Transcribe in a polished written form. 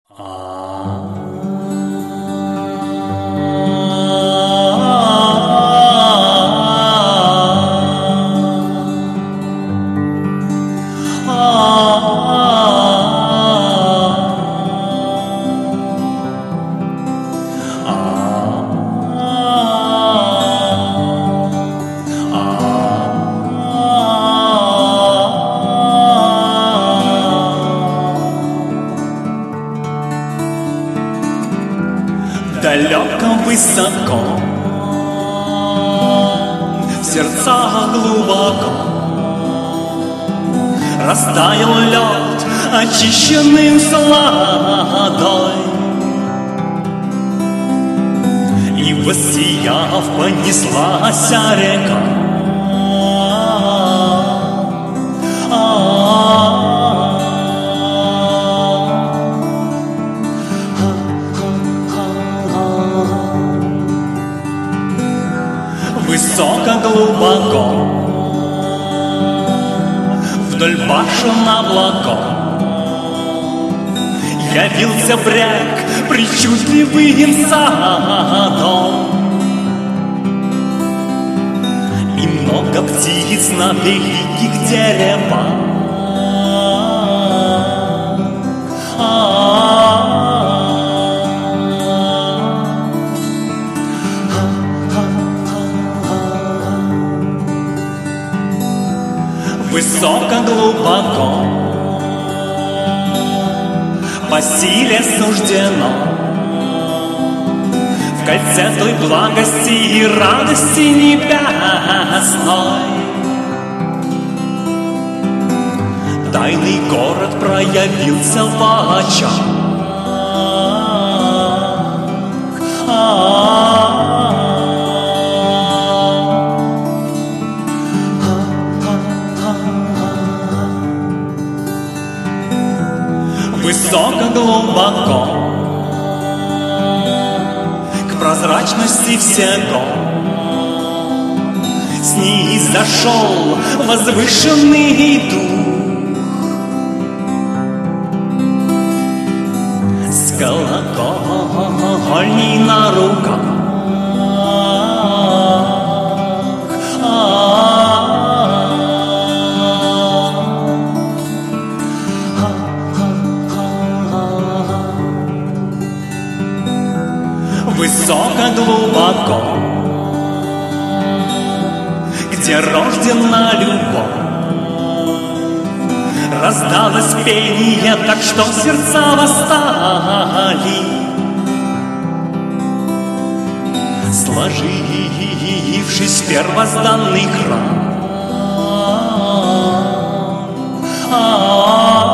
Далеко, высоко, в сердцах глубоко растаял лед, очищенным сладой, и воссияв понеслась река. Высоко, глубоко, вдоль башен облаков явился бряг причудливым садом, и много птиц на великих деревах. Высоко, глубоко, по силе суждено в кольце той благости и радости небесной. Тайный город проявился в очах. Высоко, глубоко, к прозрачности всего снизошел возвышенный дух с колокольней на руках. Высоко, глубоко, где рождена любовь, раздалось пение, так что сердца восстали, сложившись в первозданный храм.